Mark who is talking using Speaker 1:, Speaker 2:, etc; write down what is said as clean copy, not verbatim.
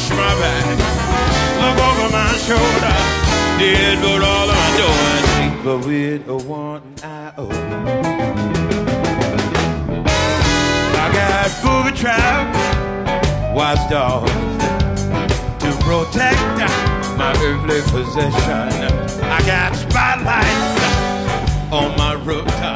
Speaker 1: wash my back, look over my shoulder, did put all of my doing, sleep with a one eye open. I got booby traps, watchdogs to protect my earthly possession. I got spotlights on my rooftop.